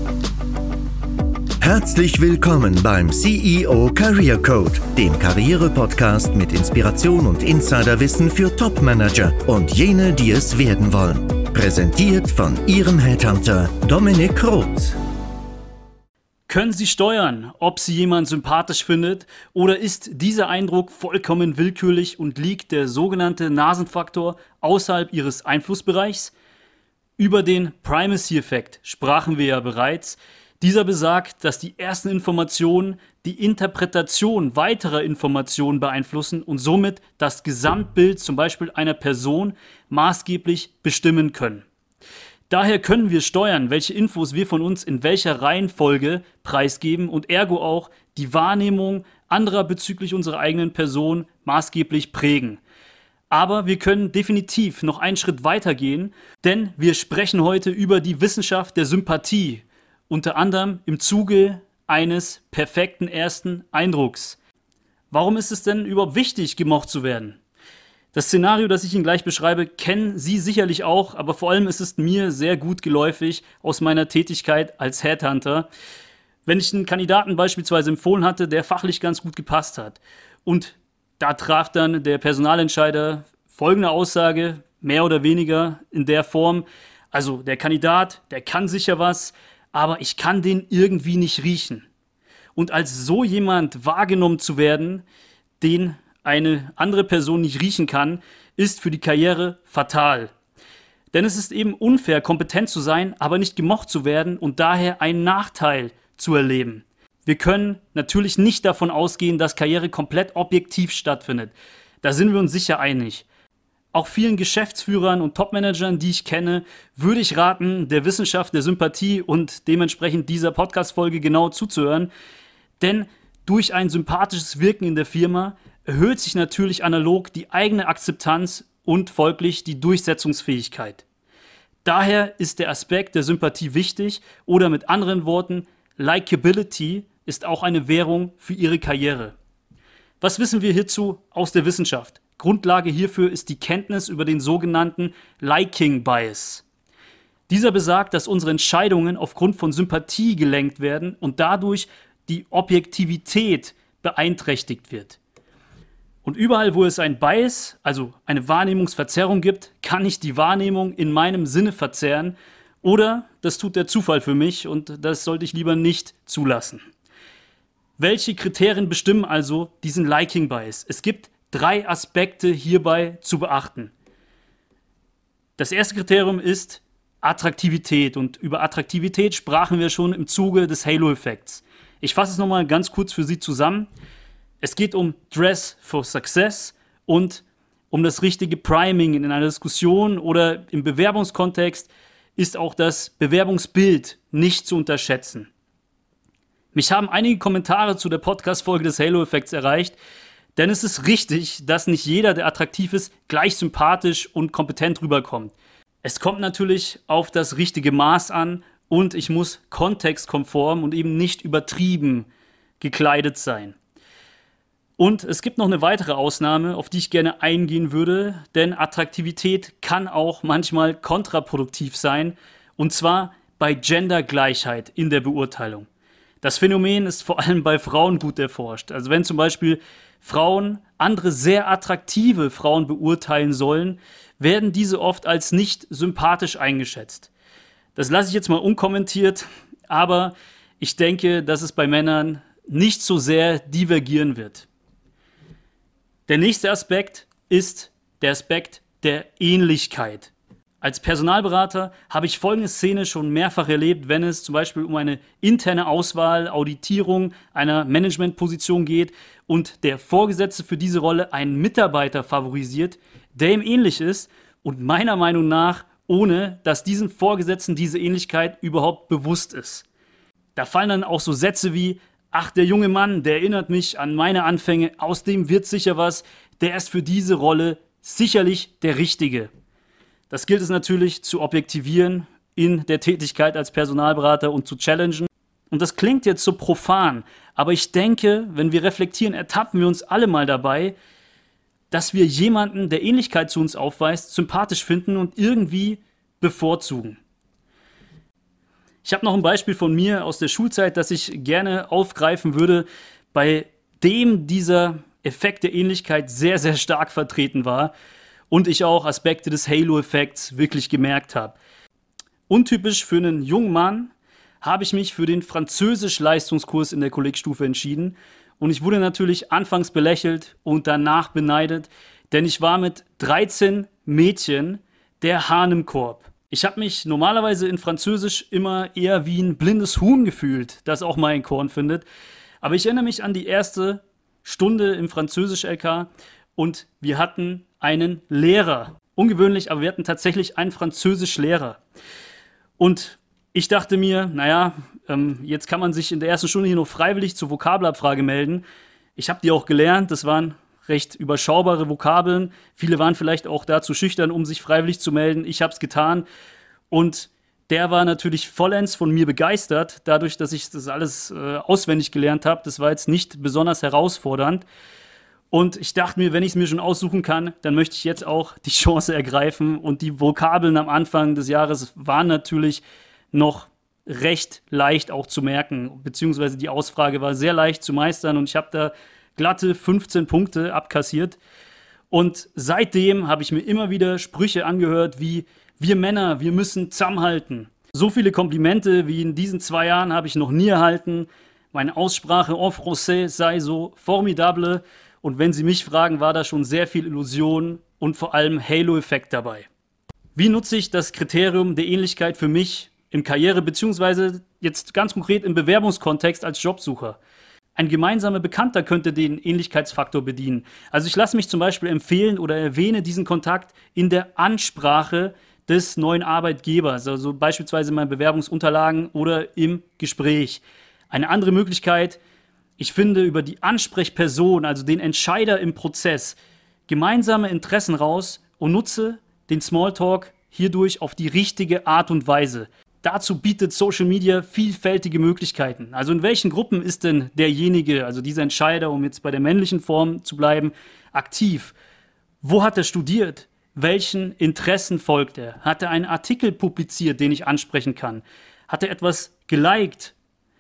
Herzlich willkommen beim CEO Career Code, dem Karriere-Podcast mit Inspiration und Insiderwissen für Top-Manager und jene, die es werden wollen. Präsentiert von Ihrem Headhunter Dominik Roth. Können Sie steuern, ob Sie jemanden sympathisch findet, oder ist dieser Eindruck vollkommen willkürlich und liegt der sogenannte Nasenfaktor außerhalb Ihres Einflussbereichs? Über den Primacy-Effekt sprachen wir ja bereits. Dieser besagt, dass die ersten Informationen die Interpretation weiterer Informationen beeinflussen und somit das Gesamtbild zum Beispiel einer Person maßgeblich bestimmen können. Daher können wir steuern, welche Infos wir von uns in welcher Reihenfolge preisgeben und ergo auch die Wahrnehmung anderer bezüglich unserer eigenen Person maßgeblich prägen. Aber wir können definitiv noch einen Schritt weiter gehen, denn wir sprechen heute über die Wissenschaft der Sympathie, unter anderem im Zuge eines perfekten ersten Eindrucks. Warum ist es denn überhaupt wichtig, gemocht zu werden? Das Szenario, das ich Ihnen gleich beschreibe, kennen Sie sicherlich auch, aber vor allem ist es mir sehr gut geläufig aus meiner Tätigkeit als Headhunter. Wenn ich einen Kandidaten beispielsweise empfohlen hatte, der fachlich ganz gut gepasst hat und da traf dann der Personalentscheider folgende Aussage, mehr oder weniger in der Form, also der Kandidat, der kann sicher was, aber ich kann den irgendwie nicht riechen. Und als so jemand wahrgenommen zu werden, den eine andere Person nicht riechen kann, ist für die Karriere fatal. Denn es ist eben unfair, kompetent zu sein, aber nicht gemocht zu werden und daher einen Nachteil zu erleben. Wir können natürlich nicht davon ausgehen, dass Karriere komplett objektiv stattfindet. Da sind wir uns sicher einig. Auch vielen Geschäftsführern und Topmanagern, die ich kenne, würde ich raten, der Wissenschaft der Sympathie und dementsprechend dieser Podcast-Folge genau zuzuhören. Denn durch ein sympathisches Wirken in der Firma erhöht sich natürlich analog die eigene Akzeptanz und folglich die Durchsetzungsfähigkeit. Daher ist der Aspekt der Sympathie wichtig oder mit anderen Worten, Likability ist auch eine Währung für Ihre Karriere. Was wissen wir hierzu aus der Wissenschaft? Grundlage hierfür ist die Kenntnis über den sogenannten Liking Bias. Dieser besagt, dass unsere Entscheidungen aufgrund von Sympathie gelenkt werden und dadurch die Objektivität beeinträchtigt wird. Und überall, wo es ein Bias, also eine Wahrnehmungsverzerrung gibt, kann ich die Wahrnehmung in meinem Sinne verzerren oder das tut der Zufall für mich und das sollte ich lieber nicht zulassen. Welche Kriterien bestimmen also diesen Liking Bias? Es gibt 3 Aspekte hierbei zu beachten. Das erste Kriterium ist Attraktivität und über Attraktivität sprachen wir schon im Zuge des Halo-Effekts. Ich fasse es nochmal ganz kurz für Sie zusammen. Es geht um Dress for Success und um das richtige Priming in einer Diskussion oder im Bewerbungskontext ist auch das Bewerbungsbild nicht zu unterschätzen. Mich haben einige Kommentare zu der Podcast-Folge des Halo-Effekts erreicht, denn es ist richtig, dass nicht jeder, der attraktiv ist, gleich sympathisch und kompetent rüberkommt. Es kommt natürlich auf das richtige Maß an und ich muss kontextkonform und eben nicht übertrieben gekleidet sein. Und es gibt noch eine weitere Ausnahme, auf die ich gerne eingehen würde, denn Attraktivität kann auch manchmal kontraproduktiv sein, und zwar bei Gendergleichheit in der Beurteilung. Das Phänomen ist vor allem bei Frauen gut erforscht. Also wenn zum Beispiel Frauen andere sehr attraktive Frauen beurteilen sollen, werden diese oft als nicht sympathisch eingeschätzt. Das lasse ich jetzt mal unkommentiert, aber ich denke, dass es bei Männern nicht so sehr divergieren wird. Der nächste Aspekt ist der Aspekt der Ähnlichkeit. Als Personalberater habe ich folgende Szene schon mehrfach erlebt, wenn es zum Beispiel um eine interne Auswahl, Auditierung einer Managementposition geht und der Vorgesetzte für diese Rolle einen Mitarbeiter favorisiert, der ihm ähnlich ist und meiner Meinung nach, ohne dass diesem Vorgesetzten diese Ähnlichkeit überhaupt bewusst ist. Da fallen dann auch so Sätze wie: Ach, der junge Mann, der erinnert mich an meine Anfänge, aus dem wird sicher was, der ist für diese Rolle sicherlich der Richtige. Das gilt es natürlich zu objektivieren in der Tätigkeit als Personalberater und zu challengen. Und das klingt jetzt so profan, aber ich denke, wenn wir reflektieren, ertappen wir uns alle mal dabei, dass wir jemanden, der Ähnlichkeit zu uns aufweist, sympathisch finden und irgendwie bevorzugen. Ich habe noch ein Beispiel von mir aus der Schulzeit, das ich gerne aufgreifen würde, bei dem dieser Effekt der Ähnlichkeit sehr, sehr stark vertreten war und ich auch Aspekte des Halo-Effekts wirklich gemerkt habe. Untypisch für einen jungen Mann habe ich mich für den Französisch-Leistungskurs in der Kollegstufe entschieden und ich wurde natürlich anfangs belächelt und danach beneidet, denn ich war mit 13 Mädchen der Hahn im Korb. Ich habe mich normalerweise in Französisch immer eher wie ein blindes Huhn gefühlt, das auch mal ein Korn findet. Aber ich erinnere mich an die erste Stunde im Französisch-LK und wir hatten einen Lehrer. Ungewöhnlich, aber wir hatten tatsächlich einen Französisch-Lehrer. Und ich dachte mir, naja, jetzt kann man sich in der ersten Stunde hier noch freiwillig zur Vokabelabfrage melden. Ich habe die auch gelernt, das waren recht überschaubare Vokabeln. Viele waren vielleicht auch dazu schüchtern, um sich freiwillig zu melden. Ich habe es getan und der war natürlich vollends von mir begeistert, dadurch, dass ich das alles auswendig gelernt habe. Das war jetzt nicht besonders herausfordernd. Und ich dachte mir, wenn ich es mir schon aussuchen kann, dann möchte ich jetzt auch die Chance ergreifen. Und die Vokabeln am Anfang des Jahres waren natürlich noch recht leicht auch zu merken, beziehungsweise die Ausfrage war sehr leicht zu meistern und ich habe da glatte 15 Punkte abkassiert. Und seitdem habe ich mir immer wieder Sprüche angehört wie: Wir Männer, wir müssen zusammenhalten. So viele Komplimente wie in diesen 2 Jahren habe ich noch nie erhalten. Meine Aussprache en français sei so formidable. Und wenn Sie mich fragen, war da schon sehr viel Illusion und vor allem Halo-Effekt dabei. Wie nutze ich das Kriterium der Ähnlichkeit für mich im Karriere- bzw. jetzt ganz konkret im Bewerbungskontext als Jobsucher? Ein gemeinsamer Bekannter könnte den Ähnlichkeitsfaktor bedienen. Also ich lasse mich zum Beispiel empfehlen oder erwähne diesen Kontakt in der Ansprache des neuen Arbeitgebers, also beispielsweise in meinen Bewerbungsunterlagen oder im Gespräch. Eine andere Möglichkeit: Ich finde über die Ansprechperson, also den Entscheider im Prozess, gemeinsame Interessen raus und nutze den Smalltalk hierdurch auf die richtige Art und Weise. Dazu bietet Social Media vielfältige Möglichkeiten. Also in welchen Gruppen ist denn derjenige, also dieser Entscheider, um jetzt bei der männlichen Form zu bleiben, aktiv? Wo hat er studiert? Welchen Interessen folgt er? Hat er einen Artikel publiziert, den ich ansprechen kann? Hat er etwas geliked?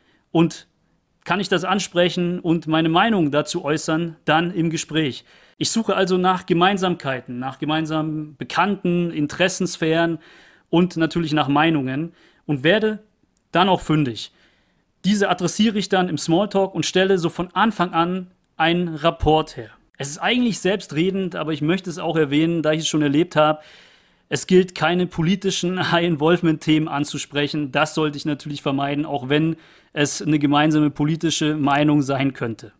Und kann ich das ansprechen und meine Meinung dazu äußern, dann im Gespräch? Ich suche also nach Gemeinsamkeiten, nach gemeinsamen Bekannten, Interessensphären und natürlich nach Meinungen und werde dann auch fündig. Diese adressiere ich dann im Smalltalk und stelle so von Anfang an einen Rapport her. Es ist eigentlich selbstredend, aber ich möchte es auch erwähnen, da ich es schon erlebt habe. Es gilt, keine politischen High-Involvement-Themen anzusprechen. Das sollte ich natürlich vermeiden, auch wenn es eine gemeinsame politische Meinung sein könnte.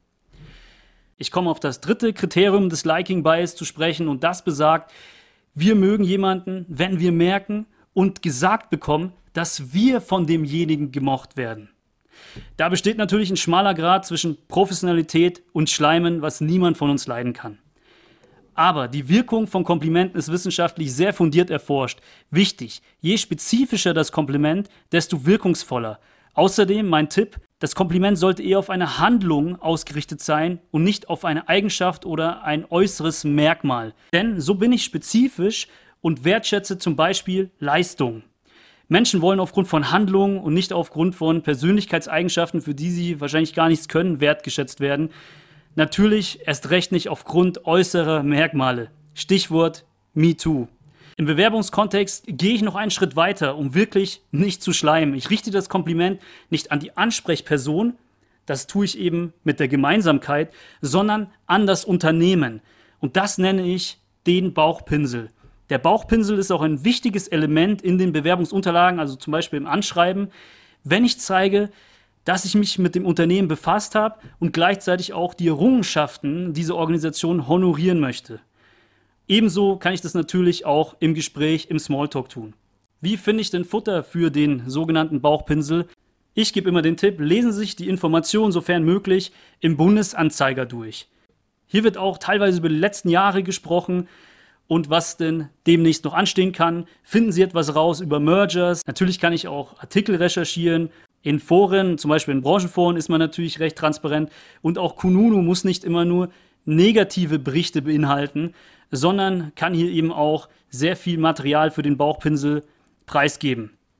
Ich komme auf das dritte Kriterium des Liking Bias zu sprechen und das besagt: Wir mögen jemanden, wenn wir merken und gesagt bekommen, dass wir von demjenigen gemocht werden. Da besteht natürlich ein schmaler Grat zwischen Professionalität und Schleimen, was niemand von uns leiden kann. Aber die Wirkung von Komplimenten ist wissenschaftlich sehr fundiert erforscht. Wichtig: Je spezifischer das Kompliment, desto wirkungsvoller. Außerdem mein Tipp: Das Kompliment sollte eher auf eine Handlung ausgerichtet sein und nicht auf eine Eigenschaft oder ein äußeres Merkmal. Denn so bin ich spezifisch und wertschätze zum Beispiel Leistung. Menschen wollen aufgrund von Handlungen und nicht aufgrund von Persönlichkeitseigenschaften, für die sie wahrscheinlich gar nichts können, wertgeschätzt werden. Natürlich erst recht nicht aufgrund äußerer Merkmale. Stichwort MeToo. Im Bewerbungskontext gehe ich noch einen Schritt weiter, um wirklich nicht zu schleimen. Ich richte das Kompliment nicht an die Ansprechperson, das tue ich eben mit der Gemeinsamkeit, sondern an das Unternehmen. Und das nenne ich den Bauchpinsel. Der Bauchpinsel ist auch ein wichtiges Element in den Bewerbungsunterlagen, also zum Beispiel im Anschreiben, wenn ich zeige, dass ich mich mit dem Unternehmen befasst habe und gleichzeitig auch die Errungenschaften dieser Organisation honorieren möchte. Ebenso kann ich das natürlich auch im Gespräch, im Smalltalk tun. Wie finde ich denn Futter für den sogenannten Bauchpinsel? Ich gebe immer den Tipp: Lesen Sie sich die Informationen, sofern möglich, im Bundesanzeiger durch. Hier wird auch teilweise über die letzten Jahre gesprochen und was denn demnächst noch anstehen kann. Finden Sie etwas raus über Mergers. Natürlich kann ich auch Artikel recherchieren. In Foren, zum Beispiel in Branchenforen, ist man natürlich recht transparent. Und auch Kununu muss nicht immer nur negative Berichte beinhalten, sondern kann hier eben auch sehr viel Material für den Bauchpinsel preisgeben.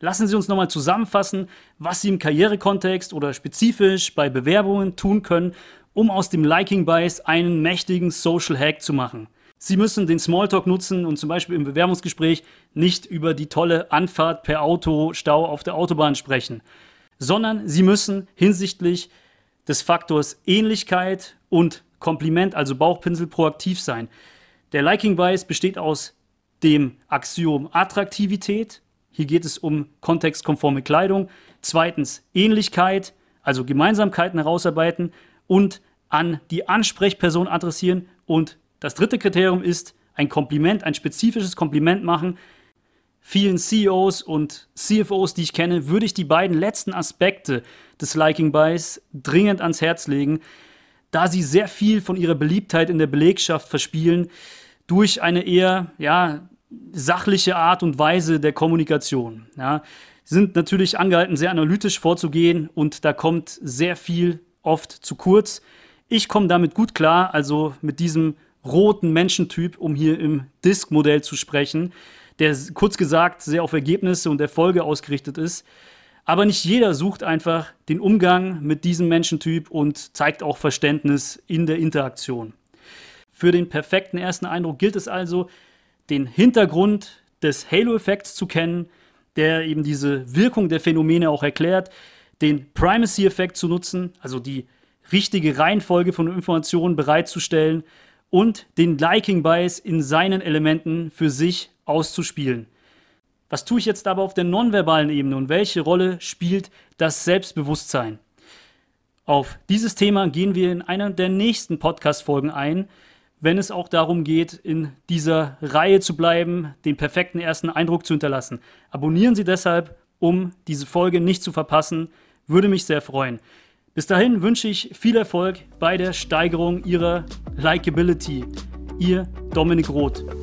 lassen Sie uns nochmal zusammenfassen, was Sie im Karrierekontext oder spezifisch bei Bewerbungen tun können, um aus dem Liking Bias einen mächtigen Social Hack zu machen. Sie müssen den Smalltalk nutzen und zum Beispiel im Bewerbungsgespräch nicht über die tolle Anfahrt per Autostau auf der Autobahn sprechen, sondern Sie müssen hinsichtlich des Faktors Ähnlichkeit und Kompliment, also Bauchpinsel, proaktiv sein. Der Liking Bias besteht aus dem Axiom Attraktivität. Hier geht es um kontextkonforme Kleidung. Zweitens Ähnlichkeit, also Gemeinsamkeiten herausarbeiten und an die Ansprechperson adressieren. Und das dritte Kriterium ist ein Kompliment, ein spezifisches Kompliment machen. Vielen CEOs und CFOs, die ich kenne, würde ich die beiden letzten Aspekte des Liking Bias dringend ans Herz legen, da sie sehr viel von ihrer Beliebtheit in der Belegschaft verspielen durch eine eher sachliche Art und Weise der Kommunikation. Ja. Sie sind natürlich angehalten, sehr analytisch vorzugehen und da kommt sehr viel oft zu kurz. Ich komme damit gut klar, also mit diesem roten Menschentyp, um hier im DISC-Modell zu sprechen, der kurz gesagt sehr auf Ergebnisse und Erfolge ausgerichtet ist. Aber nicht jeder sucht einfach den Umgang mit diesem Menschentyp und zeigt auch Verständnis in der Interaktion. Für den perfekten ersten Eindruck gilt es also, den Hintergrund des Halo-Effekts zu kennen, der eben diese Wirkung der Phänomene auch erklärt, den Primacy-Effekt zu nutzen, also die richtige Reihenfolge von Informationen bereitzustellen und den Liking Bias in seinen Elementen für sich auszuspielen. Was tue ich jetzt aber auf der nonverbalen Ebene und welche Rolle spielt das Selbstbewusstsein? Auf dieses Thema gehen wir in einer der nächsten Podcast-Folgen ein, wenn es auch darum geht, in dieser Reihe zu bleiben, den perfekten ersten Eindruck zu hinterlassen. Abonnieren Sie deshalb, um diese Folge nicht zu verpassen. Würde mich sehr freuen. Bis dahin wünsche ich viel Erfolg bei der Steigerung Ihrer Likability. Ihr Dominik Roth.